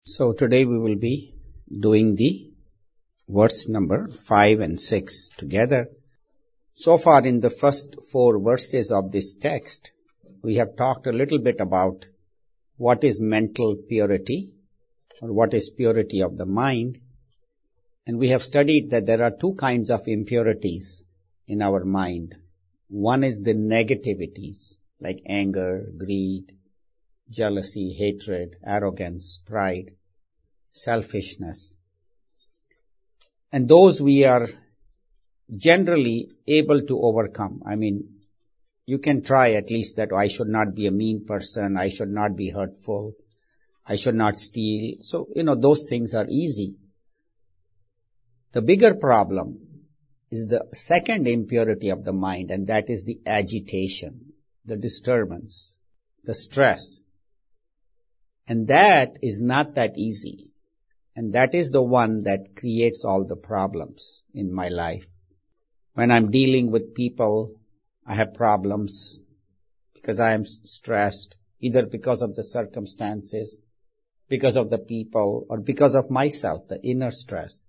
So today we will be doing the verse number 5 and 6 together. So far in the first 4 verses of this text, we have talked a little bit about what is mental purity or what is purity of the mind. And we have studied that there are 2 kinds of impurities in our mind. One is the negativities like anger, greed, jealousy, hatred, arrogance, pride, selfishness. And those we are generally able to overcome. I mean, you can try at least that I should not be a mean person, I should not be hurtful, I should not steal. So, those things are easy. The bigger problem is the second impurity of the mind, and that is the agitation, the disturbance, the stress. And that is not that easy. And that is the one that creates all the problems in my life. When I'm dealing with people, I have problems because I am stressed, either because of the circumstances, because of the people, or because of myself, the inner stress.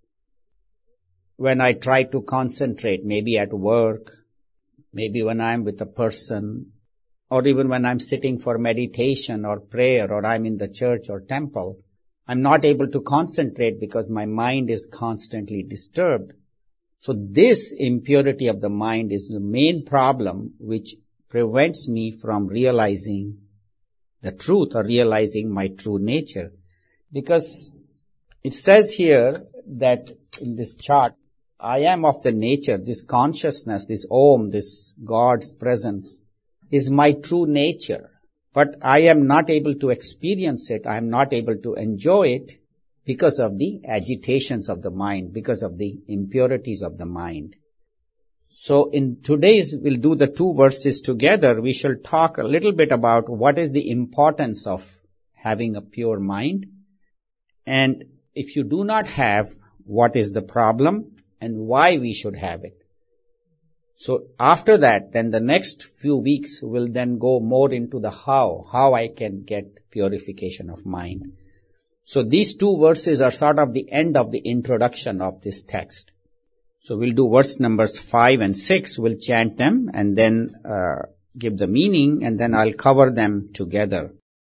When I try to concentrate, maybe at work, maybe when I'm with a person, or even when I'm sitting for meditation or prayer, or I'm in the church or temple, I'm not able to concentrate because my mind is constantly disturbed. So this impurity of the mind is the main problem which prevents me from realizing the truth or realizing my true nature. Because it says here that in this chart, I am of the nature, this consciousness, this Om, this God's presence is my true nature. But I am not able to experience it. I am not able to enjoy it because of the agitations of the mind, because of the impurities of the mind. So in today's, we'll do the 2 verses together. We shall talk a little bit about what is the importance of having a pure mind. And if you do not have, what is the problem and why we should have it. So after that, then the next few weeks will then go more into the how I can get purification of mind. So these 2 verses are sort of the end of the introduction of this text. So we'll do verse numbers 5 and 6. We'll chant them and then give the meaning, and then I'll cover them together.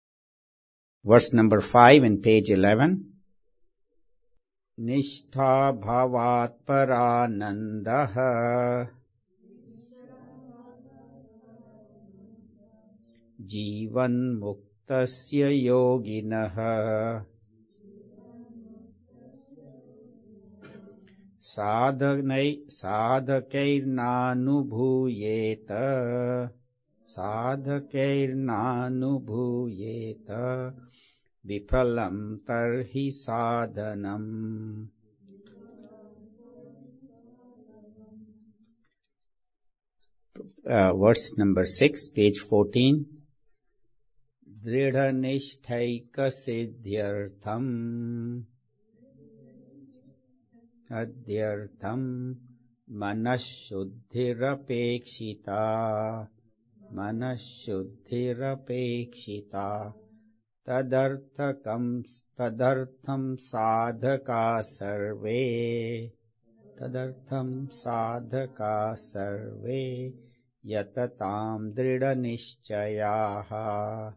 Verse number 5 in page 11. Nishtha bhavat paranandah Jivan muktasya yoginah sadhakairnanubhuyeta vipalam tarhi sadhanam. Verse number 6, page 14. Dridhanishtaika siddhyartham adhyartham manashuddhirapekshita tadartham sadhaka sarve yatatam dridhanishchayaha.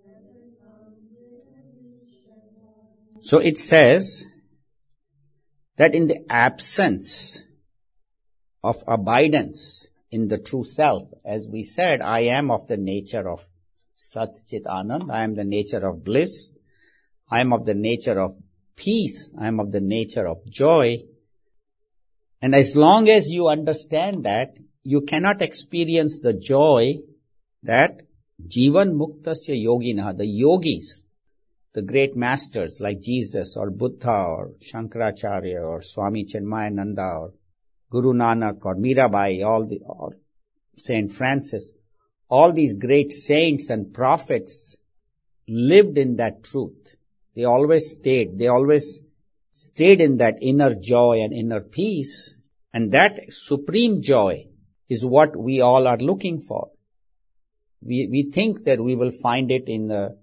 So it says that in the absence of abidance in the true self, as we said, I am of the nature of Sat Chit Anand, I am the nature of bliss, I am of the nature of peace, I am of the nature of joy. And as long as you understand that, you cannot experience the joy that Jivan Muktasya Yogina, the yogis, the great masters like Jesus or Buddha or Shankaracharya or Swami Chinmayananda or Guru Nanak or Mirabai, or Saint Francis, all these great saints and prophets lived in that truth. They always stayed in that inner joy and inner peace. And that supreme joy is what we all are looking for. We think that we will find it in the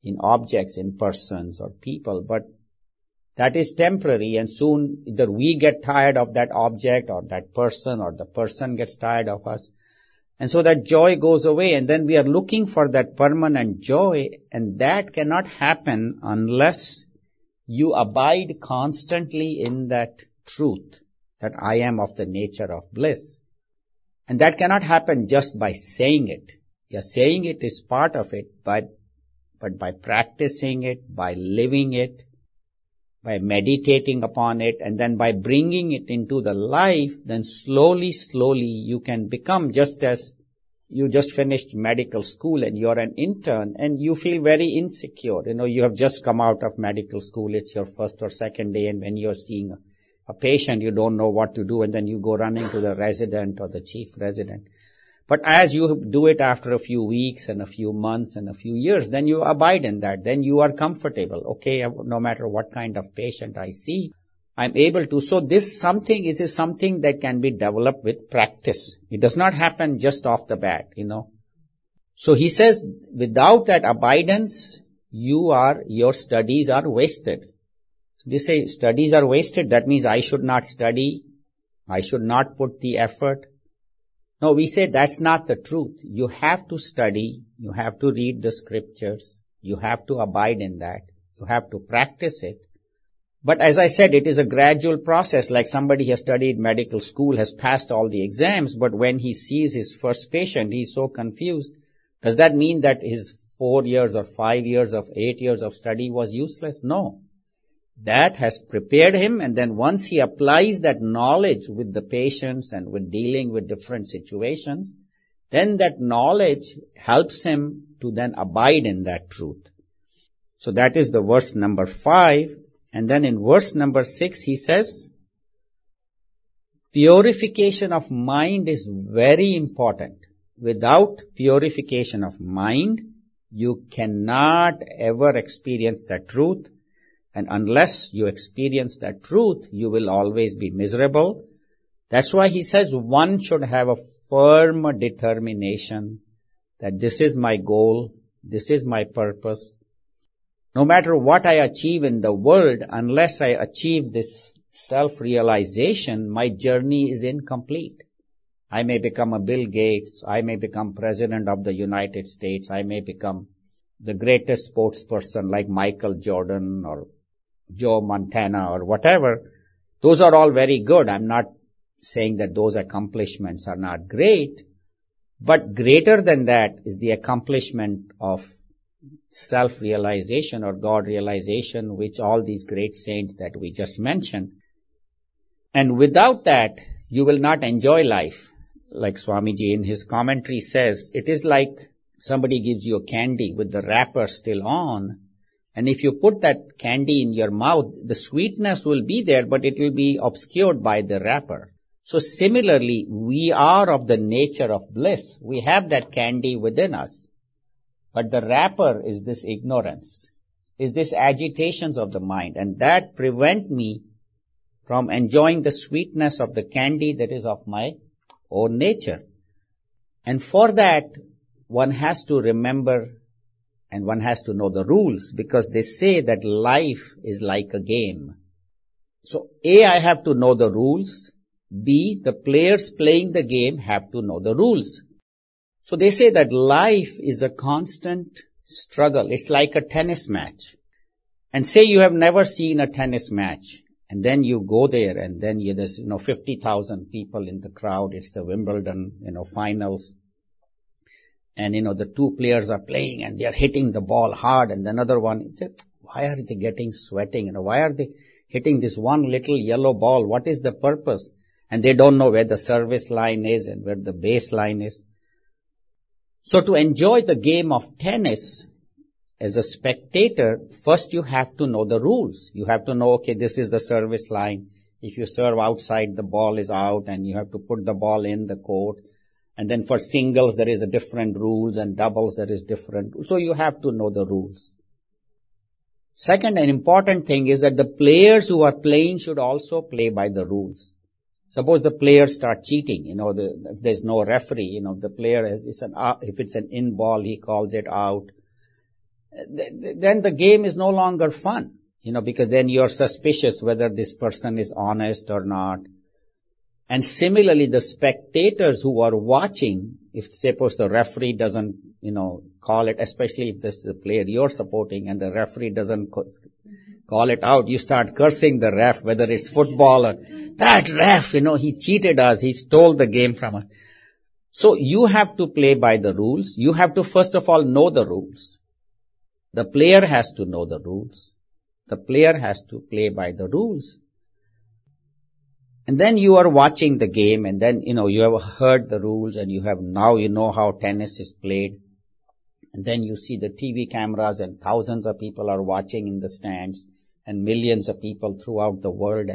in objects, in persons or people, but that is temporary, and soon either we get tired of that object or that person, or the person gets tired of us. And so that joy goes away, and then we are looking for that permanent joy, and that cannot happen unless you abide constantly in that truth, that I am of the nature of bliss. And that cannot happen just by saying it. Yeah, saying it is part of it, but by practicing it, by living it, by meditating upon it, and then by bringing it into the life, then slowly you can become, just as you just finished medical school and you're an intern and you feel very insecure. You have just come out of medical school, it's your first or second day, and when you're seeing a patient, you don't know what to do, and then you go running to the resident or the chief resident. But as you do it after a few weeks and a few months and a few years, then you abide in that. Then you are comfortable. Okay, no matter what kind of patient I see, I'm able to. So it is something that can be developed with practice. It does not happen just off the bat, So he says, without that abidance, your studies are wasted. So they say studies are wasted. That means I should not study. I should not put the effort. No, we say that's not the truth. You have to study, you have to read the scriptures, you have to abide in that, you have to practice it. But as I said, it is a gradual process, like somebody has studied medical school, has passed all the exams, but when he sees his first patient, he's so confused. Does that mean that his 4 years or 5 years of 8 years of study was useless? No. That has prepared him, and then once he applies that knowledge with the patients and with dealing with different situations, then that knowledge helps him to then abide in that truth. So that is the verse number 5. And then in verse number 6 he says, purification of mind is very important. Without purification of mind, you cannot ever experience that truth. And unless you experience that truth, you will always be miserable. That's why he says one should have a firm determination that this is my goal, this is my purpose. No matter what I achieve in the world, unless I achieve this self-realization, my journey is incomplete. I may become a Bill Gates, I may become President of the United States, I may become the greatest sports person like Michael Jordan or Joe Montana or whatever. Those are all very good. I'm not saying that those accomplishments are not great, but greater than that is the accomplishment of self-realization or God realization, which all these great saints that we just mentioned. And without that, you will not enjoy life. Like Swamiji in his commentary says, it is like somebody gives you a candy with the wrapper still on, and if you put that candy in your mouth, the sweetness will be there, but it will be obscured by the wrapper. So similarly, we are of the nature of bliss. We have that candy within us. But the wrapper is this ignorance, is this agitations of the mind, and that prevent me from enjoying the sweetness of the candy that is of my own nature. And for that, one has to remember and one has to know the rules, because they say that life is like a game. So A, I have to know the rules. B, the players playing the game have to know the rules. So they say that life is a constant struggle. It's like a tennis match. And say you have never seen a tennis match, and then you go there, and then there's 50,000 people in the crowd. It's the Wimbledon finals. And the two players are playing and they are hitting the ball hard, and another one, why are they getting sweating? Why are they hitting this one little yellow ball? What is the purpose? And they don't know where the service line is and where the base line is. So to enjoy the game of tennis as a spectator, first you have to know the rules. You have to know, okay, this is the service line. If you serve outside, the ball is out, and you have to put the ball in the court. And then for singles, there is a different rules, and doubles, there is different. So you have to know the rules. Second, an important thing is that the players who are playing should also play by the rules. Suppose the players start cheating, if there's no referee, the player if it's an in ball, he calls it out. then the game is no longer fun, because then you're suspicious whether this person is honest or not. And similarly, the spectators who are watching, if suppose the referee doesn't, call it, especially if this is a player you're supporting and the referee doesn't call it out, you start cursing the ref, whether it's football or that ref, he cheated us, he stole the game from us. So you have to play by the rules. You have to first of all know the rules. The player has to know the rules. The player has to play by the rules. And then you are watching the game, and then, you have heard the rules, and now you know how tennis is played. And then you see the TV cameras, and thousands of people are watching in the stands, and millions of people throughout the world.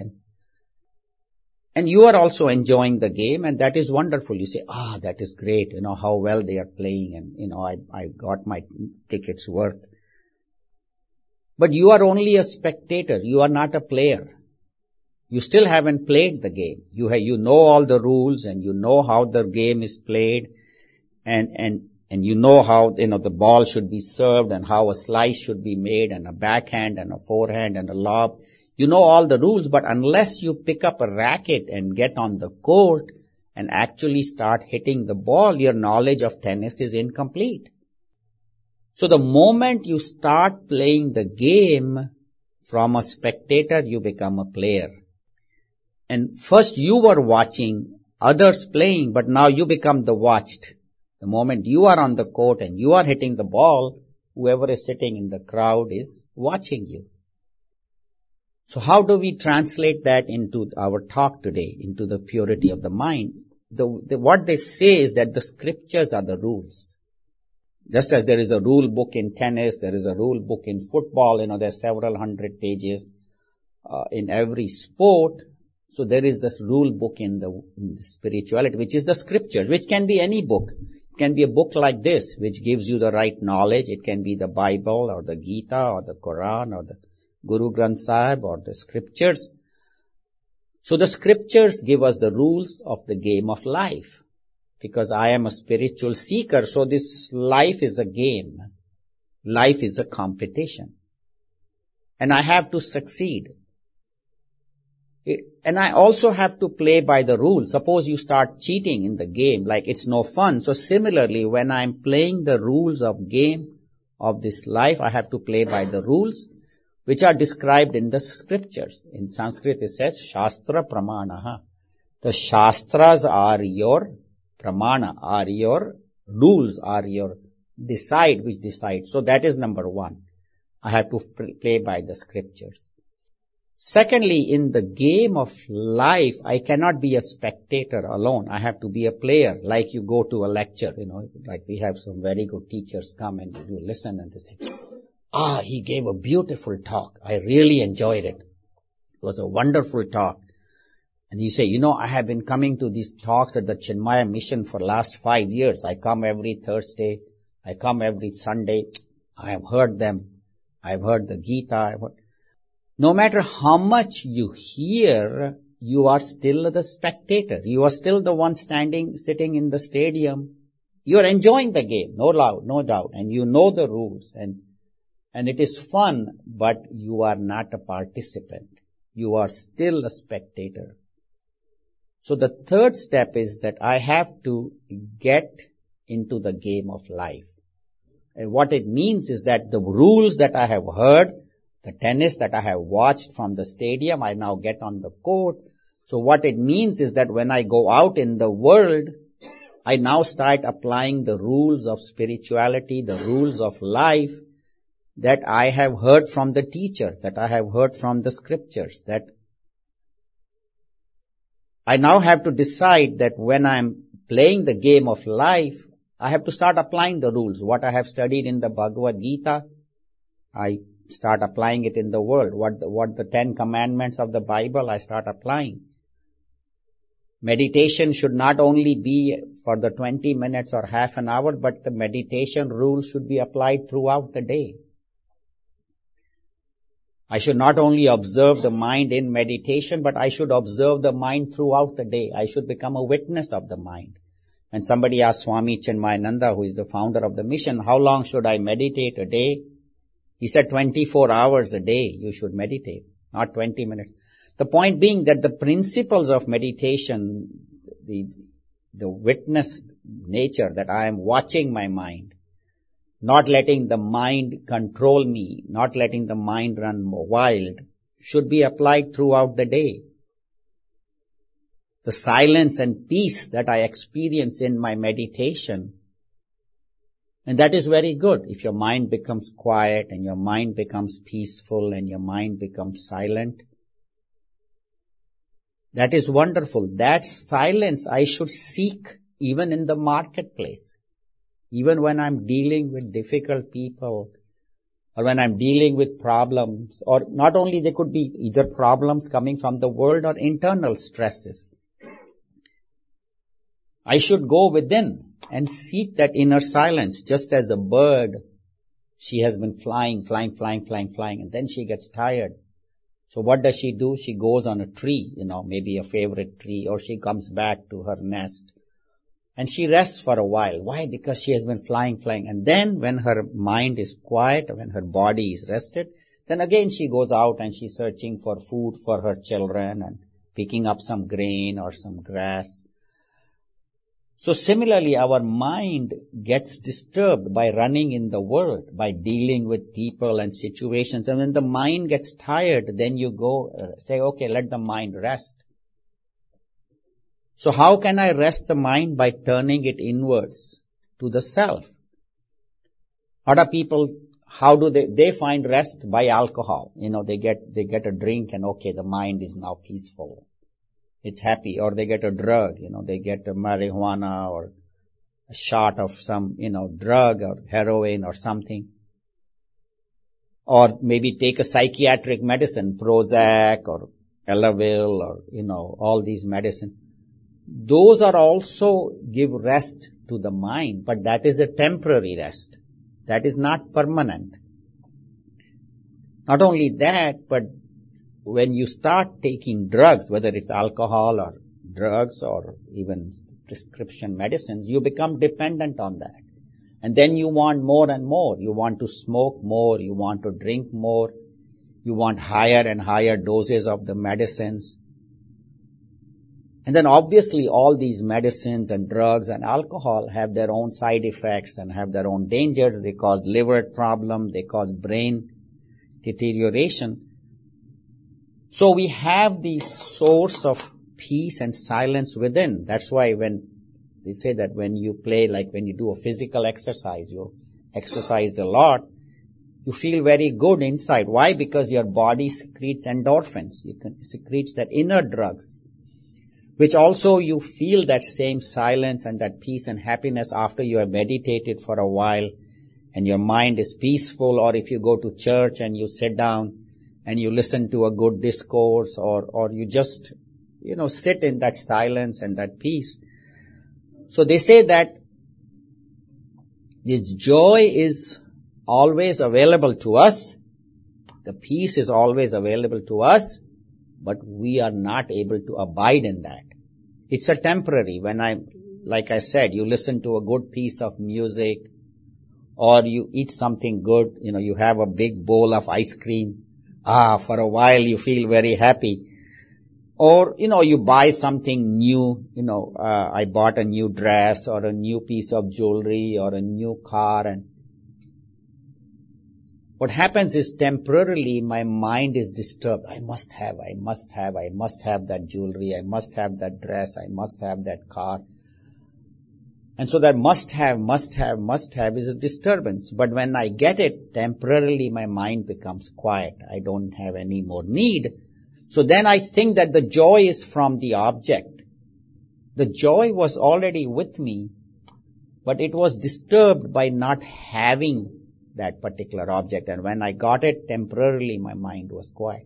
And you are also enjoying the game, and that is wonderful. You say, that is great, how well they are playing, and, I got my tickets worth. But you are only a spectator. You are not a player. You still haven't played the game. You know all the rules, and you know how the game is played, and you know how, the ball should be served, and how a slice should be made, and a backhand, and a forehand, and a lob. You know all the rules, but unless you pick up a racket and get on the court and actually start hitting the ball, your knowledge of tennis is incomplete. So the moment you start playing the game, from a spectator, you become a player. And first you were watching others playing, but now you become the watched. The moment you are on the court and you are hitting the ball, whoever is sitting in the crowd is watching you. So how do we translate that into our talk today, into the purity of the mind? What they say is that the scriptures are the rules. Just as there is a rule book in tennis, there is a rule book in football, there are several hundred pages in every sport. So there is this rule book in the spirituality, which is the scripture, which can be any book. It can be a book like this, which gives you the right knowledge. It can be the Bible or the Gita or the Quran or the Guru Granth Sahib or the scriptures. So the scriptures give us the rules of the game of life. Because I am a spiritual seeker, so this life is a game. Life is a competition. And I have to succeed. And I also have to play by the rules. Suppose you start cheating in the game, like it's no fun. So similarly, when I'm playing the rules of game of this life, I have to play by the rules which are described in the scriptures. In Sanskrit it says, Shastra Pramanaha. The Shastras are your Pramana, are your rules, are your which decide. So that is number one. I have to play by the scriptures. Secondly, in the game of life, I cannot be a spectator alone. I have to be a player, like you go to a lecture, like we have some very good teachers come and you listen and they say, he gave a beautiful talk. I really enjoyed it. It was a wonderful talk. And you say, I have been coming to these talks at the Chinmaya Mission for last 5 years. I come every Thursday. I come every Sunday. I have heard them. I have heard the Gita. No matter how much you hear, you are still the spectator. You are still the one sitting in the stadium. You are enjoying the game, no doubt. And you know the rules. And it is fun, but you are not a participant. You are still a spectator. So the third step is that I have to get into the game of life. And what it means is that the rules that I have heard, the tennis that I have watched from the stadium, I now get on the court. So what it means is that when I go out in the world, I now start applying the rules of spirituality, the rules of life that I have heard from the teacher, that I have heard from the scriptures, that I now have to decide that when I'm playing the game of life, I have to start applying the rules. What I have studied in the Bhagavad Gita, I start applying it in the world. What the 10 commandments of the Bible, I start applying. Meditation should not only be for the 20 minutes or half an hour, but the meditation rules should be applied throughout the day. I should not only observe the mind in meditation, but I should observe the mind throughout the day. I should become a witness of the mind. And somebody asked Swami Chinmayananda, who is the founder of the mission, how long should I meditate a day? He said 24 hours a day you should meditate, not 20 minutes. The point being that the principles of meditation, the witness nature that I am watching my mind, not letting the mind control me, not letting the mind run wild, should be applied throughout the day. The silence and peace that I experience in my meditation, and that is very good. If your mind becomes quiet and your mind becomes peaceful and your mind becomes silent, that is wonderful. That silence I should seek even in the marketplace. Even when I'm dealing with difficult people, or when I'm dealing with problems, or not only they could be either problems coming from the world or internal stresses. I should go within and seek that inner silence, just as a bird, she has been flying, and then she gets tired. So what does she do? She goes on a tree, maybe a favorite tree, or she comes back to her nest. And she rests for a while. Why? Because she has been flying. And then when her mind is quiet, when her body is rested, then again she goes out and she's searching for food for her children and picking up some grain or some grass. So similarly, our mind gets disturbed by running in the world, by dealing with people and situations. And when the mind gets tired, then you go say, okay, let the mind rest. So how can I rest the mind? By turning it inwards to the self. Other people, how do they find rest? By alcohol. They get a drink and okay, the mind is now peaceful. It's happy. Or they get a drug, they get a marijuana or a shot of some, drug or heroin or something. Or maybe take a psychiatric medicine, Prozac or Elavil or, all these medicines. Those are also give rest to the mind, but that is a temporary rest. That is not permanent. Not only that, but when you start taking drugs, whether it's alcohol or drugs or even prescription medicines, you become dependent on that. And then you want more and more. You want to smoke more. You want to drink more. You want higher and higher doses of the medicines. And then obviously all these medicines and drugs and alcohol have their own side effects and have their own dangers. They cause liver problem. They cause brain deterioration. So we have the source of peace and silence within. That's why when they say that when you play, like when you do a physical exercise, you exercised a lot, you feel very good inside. Why? Because your body secretes endorphins. Secretes that inner drugs, which also you feel that same silence and that peace and happiness after you have meditated for a while and your mind is peaceful, or if you go to church and you sit down and you listen to a good discourse, or you just, sit in that silence and that peace. So they say that this joy is always available to us. The peace is always available to us, but we are not able to abide in that. It's a temporary. Like I said, you listen to a good piece of music, or you eat something good, you have a big bowl of ice cream. For a while you feel very happy. Or, you buy something new, I bought a new dress or a new piece of jewelry or a new car, and what happens is temporarily my mind is disturbed. I must have that jewelry, I must have that dress, I must have that car. And so that must have is a disturbance. But when I get it, temporarily my mind becomes quiet. I don't have any more need. So then I think that the joy is from the object. The joy was already with me, but it was disturbed by not having that particular object. And when I got it, temporarily my mind was quiet.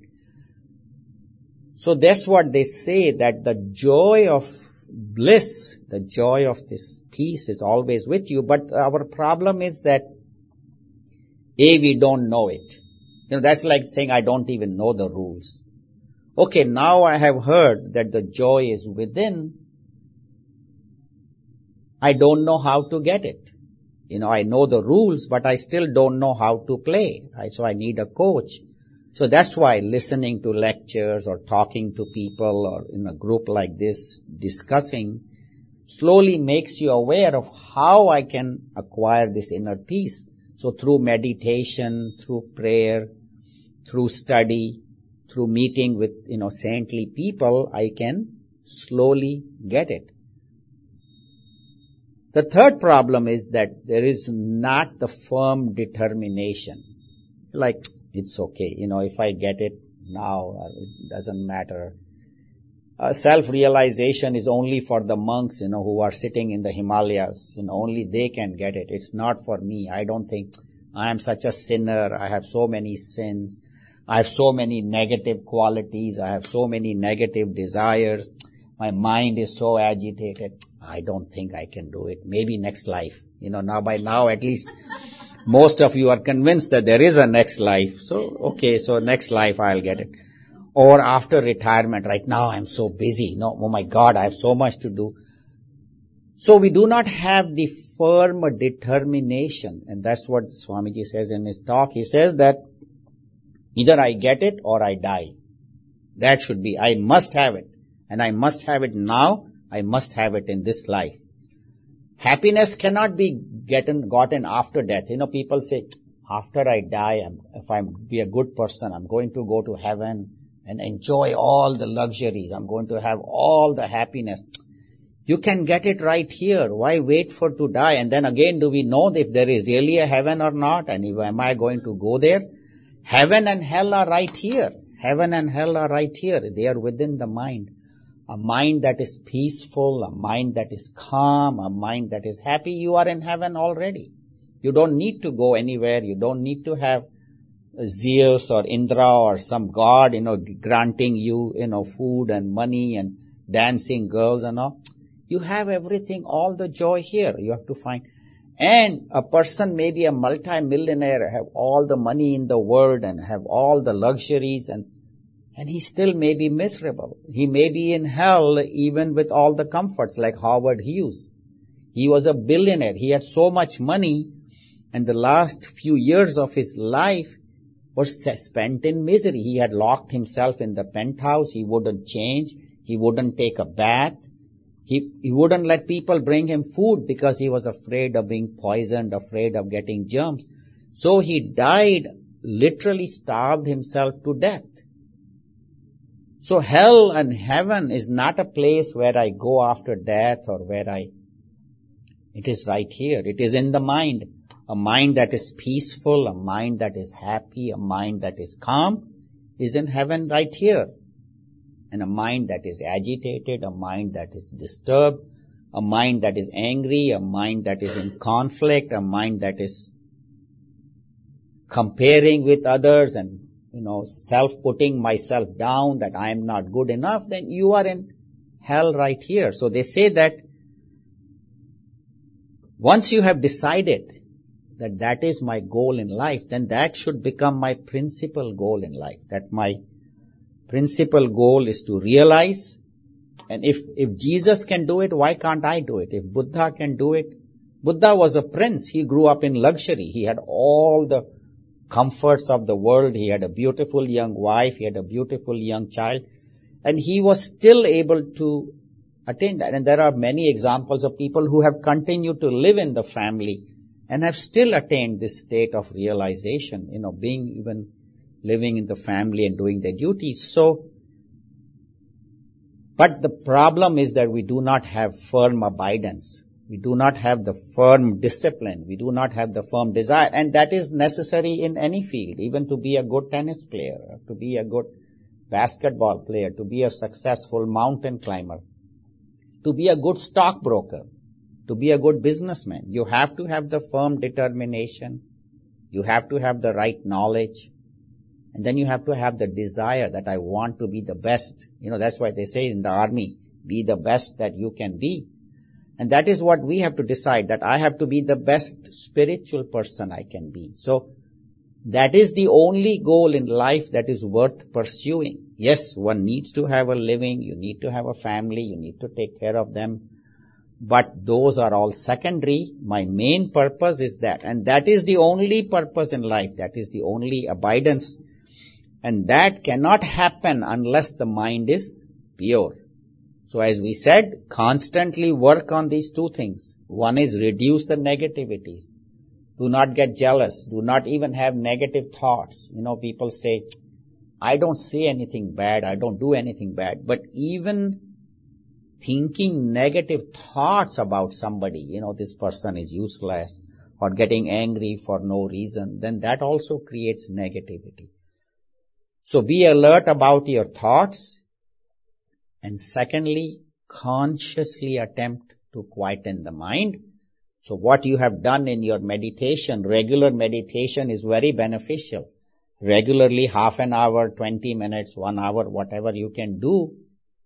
So that's what they say, that the joy of bliss, the joy of this peace is always with you. But our problem is that, we don't know it. That's like saying I don't even know the rules. Okay, now I have heard that the joy is within. I don't know how to get it. I know the rules, but I still don't know how to play. So I need a coach. So that's why listening to lectures or talking to people or in a group like this, discussing, slowly makes you aware of how I can acquire this inner peace. So through meditation, through prayer, through study, through meeting with, saintly people, I can slowly get it. The third problem is that there is not the firm determination. Like, it's okay, if I get it now, it doesn't matter. Self-realization is only for the monks, who are sitting in the Himalayas. Only they can get it. It's not for me. I don't think I am such a sinner. I have so many sins. I have so many negative qualities. I have so many negative desires. My mind is so agitated. I don't think I can do it. Maybe next life. By now at least most of you are convinced that there is a next life. So next life I'll get it. Or after retirement, right now I'm so busy. Oh my God, I have so much to do. So we do not have the firm determination. And that's what Swamiji says in his talk. He says that either I get it or I die. That should be, I must have it. And I must have it now. I must have it in this life. Happiness cannot be gotten after death. People say, after I die, if I be a good person, I'm going to go to heaven and enjoy all the luxuries. I'm going to have all the happiness. You can get it right here. Why wait for to die? And then again, do we know if there is really a heaven or not? And am I going to go there? Heaven and hell are right here. Heaven and hell are right here. They are within the mind. A mind that is peaceful, a mind that is calm, a mind that is happy, you are in heaven already. You don't need to go anywhere. You don't need to have Zeus or Indra or some god, granting you, food and money and dancing girls and all. You have everything, all the joy here. You have to find. And a person may be a multi-millionaire, have all the money in the world and have all the luxuries and he still may be miserable. He may be in hell even with all the comforts like Howard Hughes. He was a billionaire. He had so much money and the last few years of his life was spent in misery. He had locked himself in the penthouse. He wouldn't change. He wouldn't take a bath. He wouldn't let people bring him food because he was afraid of being poisoned, afraid of getting germs. So he died, literally starved himself to death. So hell and heaven is not a place where I go after death or it is right here. It is in the mind. A mind that is peaceful, a mind that is happy, a mind that is calm is in heaven right here. And a mind that is agitated, a mind that is disturbed, a mind that is angry, a mind that is in conflict, a mind that is comparing with others and self-putting myself down that I am not good enough, then you are in hell right here. So they say that once you have decided that that is my goal in life, then that should become my principal goal in life. That my principal goal is to realize, and if Jesus can do it, why can't I do it? If Buddha can do it, Buddha was a prince. He grew up in luxury. He had all the comforts of the world. He had a beautiful young wife. He had a beautiful young child. And he was still able to attain that. And there are many examples of people who have continued to live in the family and have still attained this state of realization, being even living in the family and doing their duties. So, but the problem is that we do not have firm abidance. We do not have the firm discipline. We do not have the firm desire. And that is necessary in any field, even to be a good tennis player, to be a good basketball player, to be a successful mountain climber, to be a good stockbroker, to be a good businessman. You have to have the firm determination. You have to have the right knowledge. And then you have to have the desire that I want to be the best. That's why they say in the army, be the best that you can be. And that is what we have to decide, that I have to be the best spiritual person I can be. So that is the only goal in life that is worth pursuing. Yes, one needs to have a living. You need to have a family. You need to take care of them. But those are all secondary. My main purpose is that. And that is the only purpose in life. That is the only abidance. And that cannot happen unless the mind is pure. So as we said, constantly work on these two things. One is reduce the negativities. Do not get jealous. Do not even have negative thoughts. People say, I don't say anything bad. I don't do anything bad. But even thinking negative thoughts about somebody, this person is useless, or getting angry for no reason, then that also creates negativity. So be alert about your thoughts. And secondly, consciously attempt to quieten the mind. So what you have done in your meditation, regular meditation is very beneficial. Regularly, half an hour, 20 minutes, 1 hour, whatever you can do,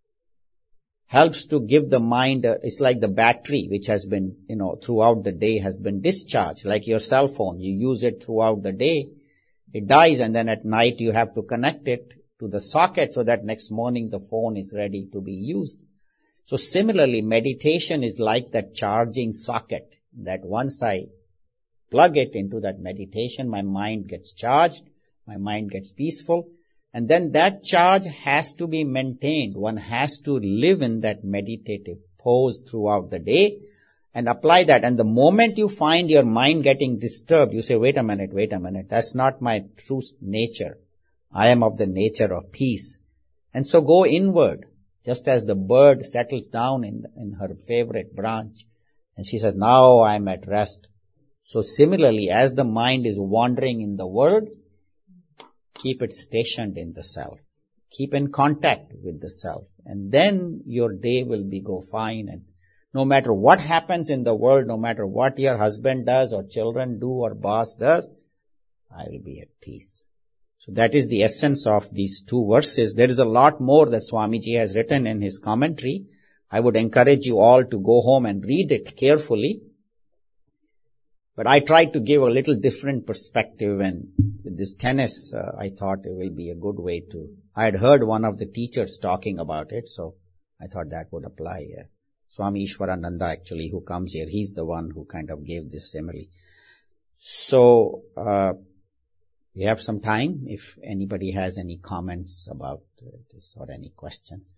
helps to give the mind, it's like the battery which has been, throughout the day has been discharged, like your cell phone. You use it throughout the day, it dies, and then at night you have to connect it to the socket so that next morning the phone is ready to be used. So similarly, meditation is like that charging socket, that once I plug it into that meditation, my mind gets charged, my mind gets peaceful, and then that charge has to be maintained. One has to live in that meditative pose throughout the day and apply that. And the moment you find your mind getting disturbed, you say, wait a minute, that's not my true nature. I am of the nature of peace. And so go inward, just as the bird settles down in her favorite branch. And she says, now I am at rest. So similarly, as the mind is wandering in the world, keep it stationed in the self. Keep in contact with the self. And then your day will go fine. And no matter what happens in the world, no matter what your husband does or children do or boss does, I will be at peace. So that is the essence of these two verses. There is a lot more that Swamiji has written in his commentary. I would encourage you all to go home and read it carefully. But I tried to give a little different perspective, and with this tennis, I thought it will be a good way to. I had heard one of the teachers talking about it, so I thought that would apply. Swami Ishwarananda, actually, who comes here, he's the one who kind of gave this simile. So, we have some time if anybody has any comments about this or any questions.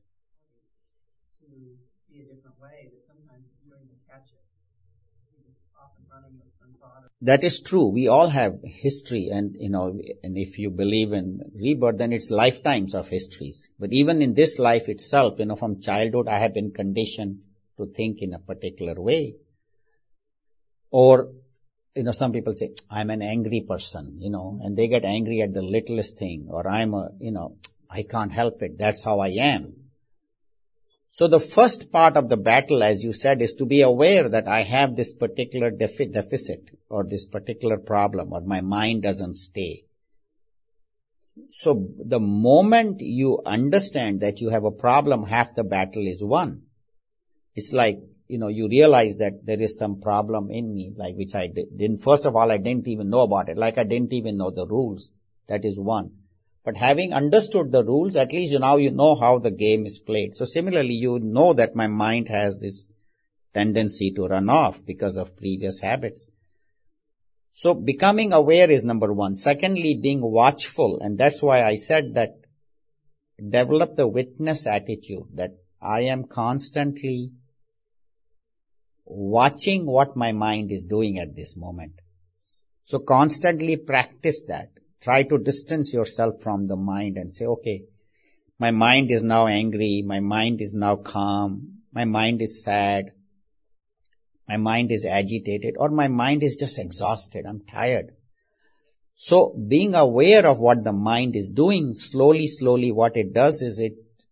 To be a different way, but sometimes you don't even catch it. You're just off and running with some thought. That is true. We all have history, and and if you believe in rebirth, then it's lifetimes of histories. But even in this life itself, from childhood, I have been conditioned to think in a particular way. Or, some people say, I'm an angry person, and they get angry at the littlest thing, or I can't help it. That's how I am. So the first part of the battle, as you said, is to be aware that I have this particular deficit or this particular problem, or my mind doesn't stay. So the moment you understand that you have a problem, half the battle is won. It's like, you realize that there is some problem in me, like which I didn't, first of all, I didn't even know about it, like I didn't even know the rules. That is one. But having understood the rules, at least now you know how the game is played. So similarly, you know that my mind has this tendency to run off because of previous habits. So becoming aware is number one. Secondly, being watchful. And that's why I said that develop the witness attitude, that I am constantly watching what my mind is doing at this moment. So constantly practice that. Try to distance yourself from the mind and say, okay, my mind is now angry, my mind is now calm, my mind is sad, my mind is agitated, or my mind is just exhausted, I'm tired. So being aware of what the mind is doing, slowly what it does is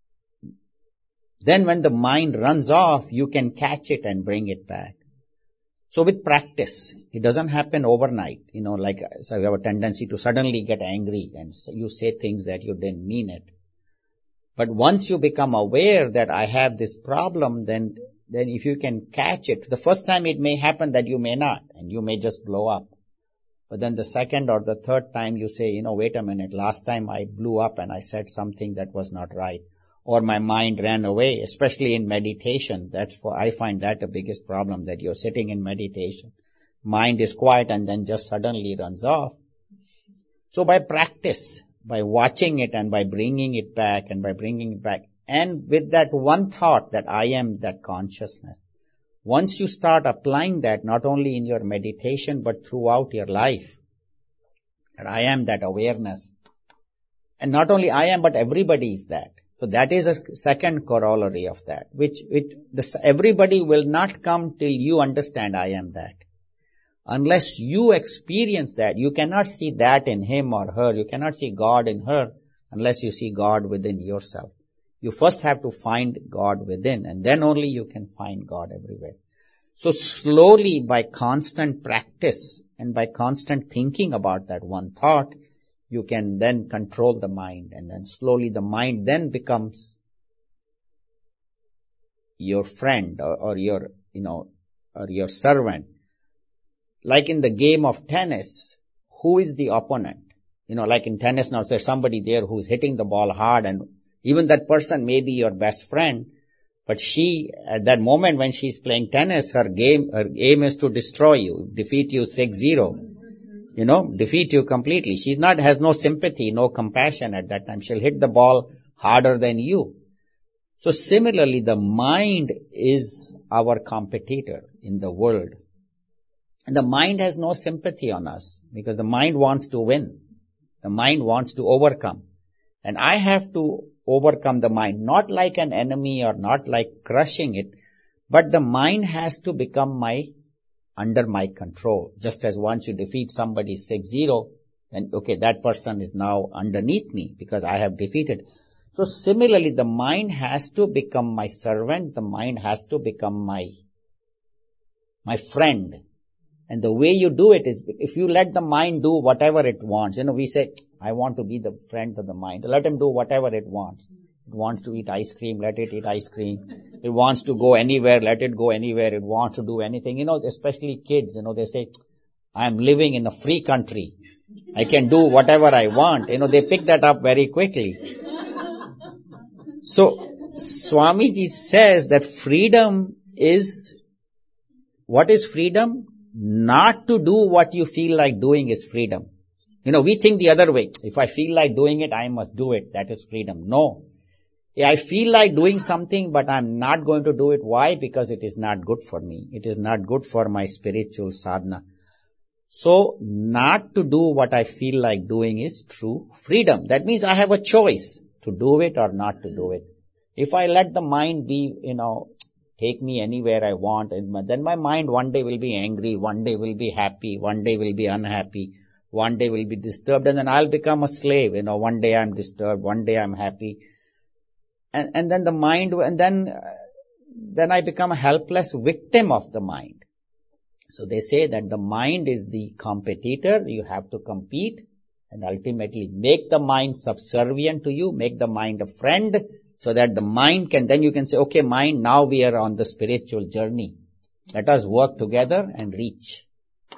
then when the mind runs off, you can catch it and bring it back. So with practice, it doesn't happen overnight, so you have a tendency to suddenly get angry and you say things that you didn't mean it. But once you become aware that I have this problem, then if you can catch it, the first time it may happen that you may not, and you may just blow up. But then the second or the third time you say, wait a minute, last time I blew up and I said something that was not right. or my mind ran away, especially in meditation. I find that the biggest problem, that you're sitting in meditation. Mind is quiet and then just suddenly runs off. So by practice, by watching it and by bringing it back, and with that one thought that I am that consciousness, once you start applying that not only in your meditation but throughout your life, that I am that awareness, and not only I am but everybody is that. So that is a second corollary of that, which everybody will not come till you understand I am that. Unless you experience that, you cannot see that in him or her. You cannot see God in her unless you see God within yourself. You first have to find God within, and then only you can find God everywhere. So slowly, by constant practice and by constant thinking about that one thought, you can then control the mind, and then slowly the mind then becomes your friend or your servant. Like in the game of tennis, who is the opponent? Like in tennis now, there's somebody there who's hitting the ball hard, and even that person may be your best friend, but she, at that moment when she's playing tennis, her aim is to destroy you, defeat you 6-0. Defeat you completely. Has no sympathy, no compassion at that time. She'll hit the ball harder than you. So similarly, the mind is our competitor in the world. And the mind has no sympathy on us because the mind wants to win. The mind wants to overcome. And I have to overcome the mind, not like an enemy or not like crushing it, but the mind has to become under my control. Just as once you defeat somebody 6-0, then okay, that person is now underneath me because I have defeated. So similarly, the mind has to become my servant. The mind has to become my friend. And the way you do it is, if you let the mind do whatever it wants, we say, I want to be the friend of the mind. Let him do whatever it wants. It wants to eat ice cream, let it eat ice cream. It wants to go anywhere, let it go anywhere. It wants to do anything. Especially kids, they say, I am living in a free country. I can do whatever I want. They pick that up very quickly. So, Swamiji says that freedom is, what is freedom? Not to do what you feel like doing is freedom. We think the other way. If I feel like doing it, I must do it. That is freedom. No. I feel like doing something, but I'm not going to do it. Why? Because it is not good for me. It is not good for my spiritual sadhana. So, not to do what I feel like doing is true freedom. That means I have a choice to do it or not to do it. If I let the mind be, take me anywhere I want, and then my mind one day will be angry, one day will be happy, one day will be unhappy, one day will be disturbed, and then I'll become a slave. One day I'm disturbed, one day I'm happy. And then the mind, and then I become a helpless victim of the mind. So they say that the mind is the competitor. You have to compete and ultimately make the mind subservient to you, make the mind a friend, so that the mind then you can say, okay, mind, now we are on the spiritual journey. Let us work together and reach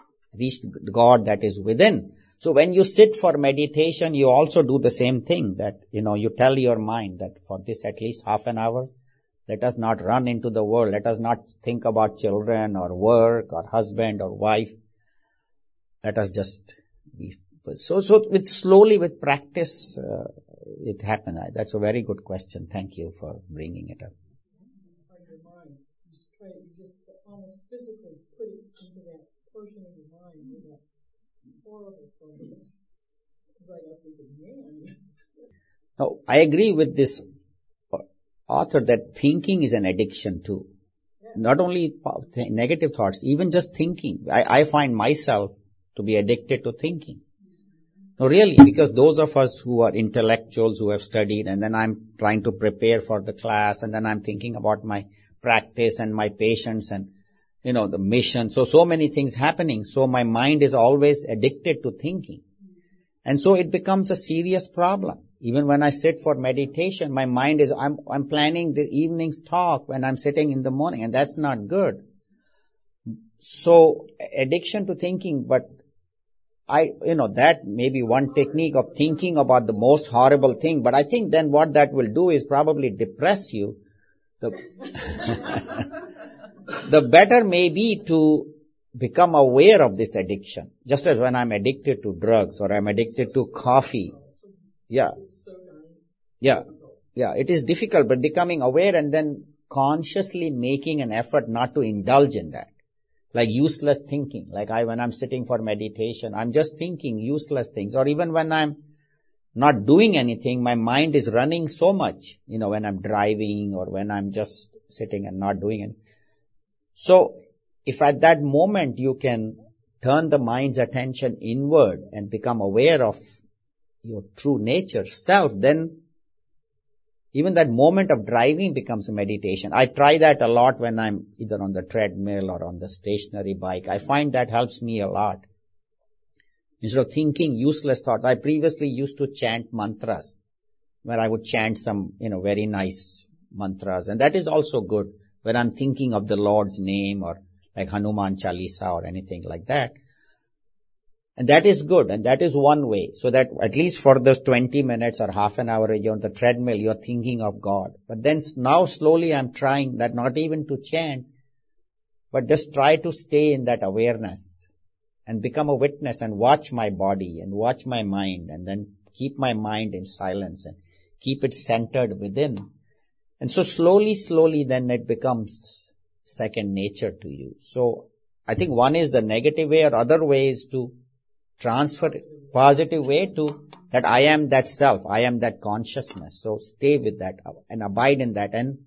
God that is within. So when you sit for meditation, you also do the same thing, that, you tell your mind that for this at least half an hour, let us not run into the world. Let us not think about children or work or husband or wife. Let us just be. So with practice, it happens. That's a very good question. Thank you for bringing it up. Your mind, you just almost physically put it into that portion of your mind with that horrible focus. It's like I was thinking, man. Now, I agree with this author that thinking is an addiction too. Yeah. Not only negative thoughts, even just thinking. I find myself to be addicted to thinking. No, really, because those of us who are intellectuals, who have studied, and then I'm trying to prepare for the class, and then I'm thinking about my practice and my patients and, the mission. So many things happening. So my mind is always addicted to thinking. And so it becomes a serious problem. Even when I sit for meditation, my mind is, I'm planning the evening's talk when I'm sitting in the morning, and that's not good. So addiction to thinking, but that may be one technique of thinking about the most horrible thing, but I think then what that will do is probably depress you. The better may be to become aware of this addiction. Just as when I'm addicted to drugs or I'm addicted to coffee. Yeah. It is difficult, but becoming aware and then consciously making an effort not to indulge in that. Like useless thinking. Like when I'm sitting for meditation, I'm just thinking useless things. Or even when I'm not doing anything, my mind is running so much, when I'm driving or when I'm just sitting and not doing anything. So, if at that moment you can turn the mind's attention inward and become aware of your true nature, self, then even that moment of driving becomes a meditation. I try that a lot when I'm either on the treadmill or on the stationary bike. I find that helps me a lot. Instead of thinking useless thoughts, I previously used to chant mantras, where I would chant some, very nice mantras. And that is also good when I'm thinking of the Lord's name or like Hanuman Chalisa or anything like that. And that is good. And that is one way. So that at least for those 20 minutes or half an hour you're on the treadmill, you're thinking of God. But then now slowly I'm trying that not even to chant, but just try to stay in that awareness and become a witness and watch my body and watch my mind and then keep my mind in silence and keep it centered within. And so slowly then it becomes second nature to you. So I think one is the negative way, or other way is to transfer positive way to that I am that self, I am that consciousness. So stay with that and abide in that, and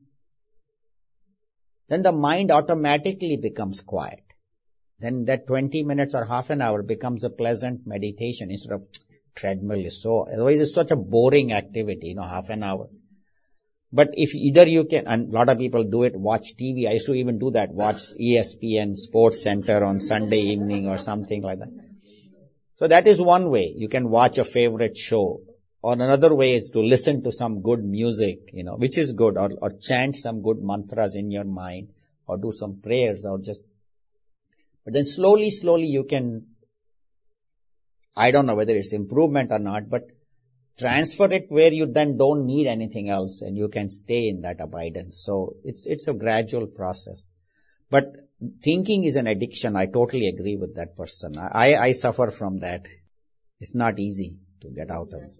then the mind automatically becomes quiet. Then that 20 minutes or half an hour becomes a pleasant meditation instead of treadmill otherwise it's such a boring activity, half an hour. But if either you can, and a lot of people do it, watch TV. I used to even do that, watch ESPN Sports Center on Sunday evening or something like that. So that is one way. You can watch a favorite show. Or another way is to listen to some good music, which is good, or chant some good mantras in your mind, or do some prayers, but then slowly you can, I don't know whether it's improvement or not, but transfer it where you then don't need anything else and you can stay in that abidance. So it's a gradual process. But thinking is an addiction. I totally agree with that person. I suffer from that. It's not easy to get out of it.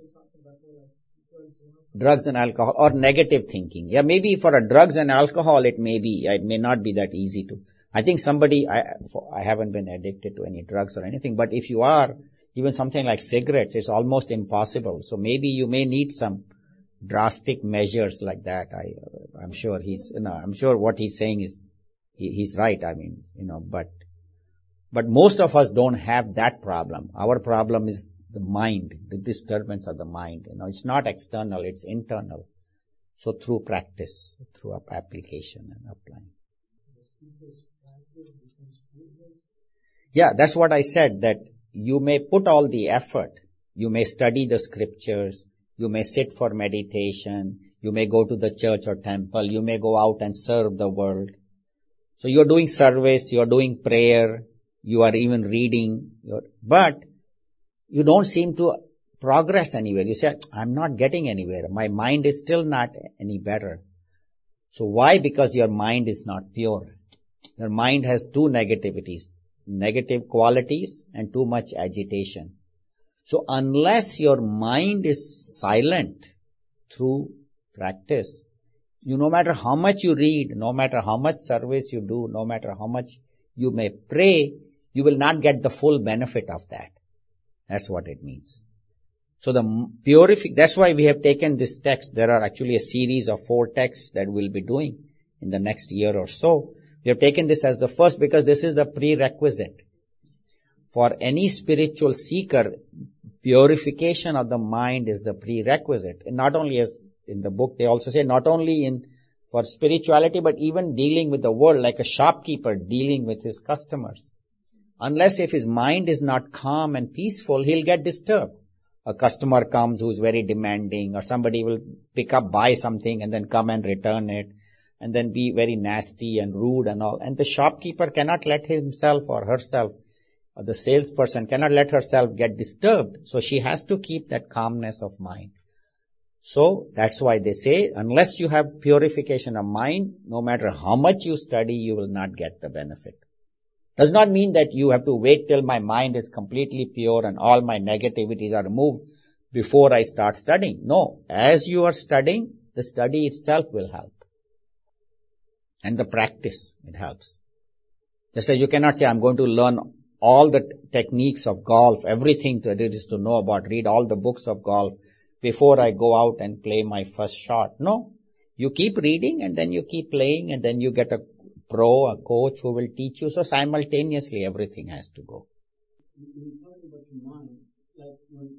Drugs and alcohol or negative thinking. Yeah, maybe for a drugs and alcohol it may not be that easy to. I think I haven't been addicted to any drugs or anything, but if you are, even something like cigarettes, it's almost impossible. So maybe you may need some drastic measures like that. I'm sure I'm sure what he's saying is, he's right. But most of us don't have that problem. Our problem is the mind, the disturbance of the mind. It's not external, it's internal. So through practice, through application and applying. Yeah, that's what I said, that you may put all the effort. You may study the scriptures. You may sit for meditation. You may go to the church or temple. You may go out and serve the world. So you're doing service, you're doing prayer, you are even reading, but you don't seem to progress anywhere. You say, I'm not getting anywhere. My mind is still not any better. So why? Because your mind is not pure. Your mind has two negativities. Negative qualities and too much agitation. So unless your mind is silent through practice, no matter how much you read, no matter how much service you do, no matter how much you may pray, you will not get the full benefit of that. That's what it means. So that's why we have taken this text. There are actually a series of 4 texts that we'll be doing in the next year or so. We have taken this as the first because this is the prerequisite. For any spiritual seeker, purification of the mind is the prerequisite. And not only as in the book, they also say not only for spirituality, but even dealing with the world, like a shopkeeper dealing with his customers. Unless if his mind is not calm and peaceful, he'll get disturbed. A customer comes who's very demanding, or somebody will buy something and then come and return it, and then be very nasty and rude and all. And the shopkeeper cannot let himself or herself or the salesperson cannot let herself get disturbed. So she has to keep that calmness of mind. So that's why they say, unless you have purification of mind, no matter how much you study, you will not get the benefit. Does not mean that you have to wait till my mind is completely pure and all my negativities are removed before I start studying. No, as you are studying, the study itself will help. And the practice, it helps. Just as you cannot say, I'm going to learn all the techniques of golf, everything that there is to know about, read all the books of golf before I go out and play my first shot. No, you keep reading and then you keep playing and then you get a pro, a coach who will teach you. So simultaneously everything has to go. When you talk about your mind, like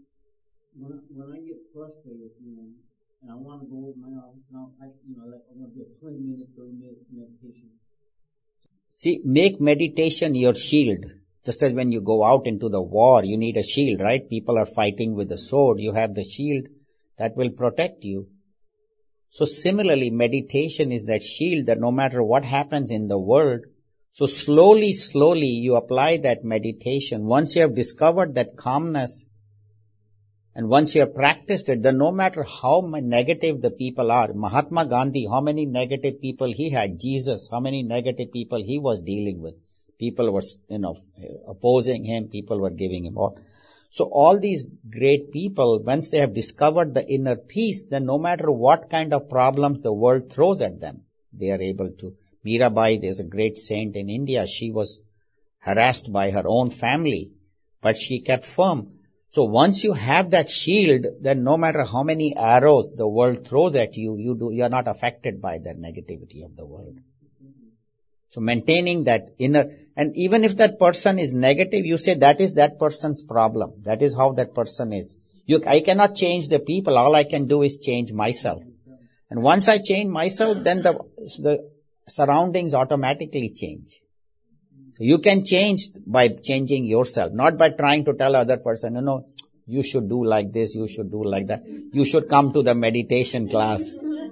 when I get frustrated, and I want to go over my office now, I want to do a 20-minute, 30-minute meditation. See, make meditation your shield. Just as when you go out into the war, you need a shield, right? People are fighting with a sword. You have the shield that will protect you. So similarly, meditation is that shield that no matter what happens in the world, so slowly you apply that meditation. Once you have discovered that calmness and once you have practiced it, then no matter how negative the people are, Mahatma Gandhi, how many negative people he had, Jesus, how many negative people he was dealing with. People were, opposing him, people were giving him all. So all these great people, once they have discovered the inner peace, then no matter what kind of problems the world throws at them, they are able to. Mirabai, there's a great saint in India, she was harassed by her own family, but she kept firm. So once you have that shield, then no matter how many arrows the world throws at you, you are not affected by the negativity of the world. So maintaining that inner, and even if that person is negative, you say that is that person's problem. That is how that person is. I cannot change the people. All I can do is change myself. And once I change myself, then the surroundings automatically change. So you can change by changing yourself, not by trying to tell other person, you should do like this, you should do like that. You should come to the meditation class.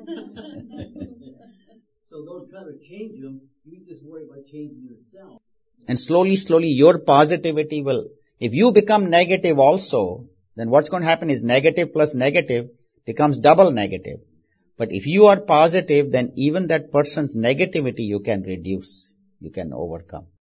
So don't try to change them. You just worry about changing yourself. And slowly, your positivity will, if you become negative also, then what's going to happen is negative plus negative becomes double negative. But if you are positive, then even that person's negativity you can reduce, you can overcome.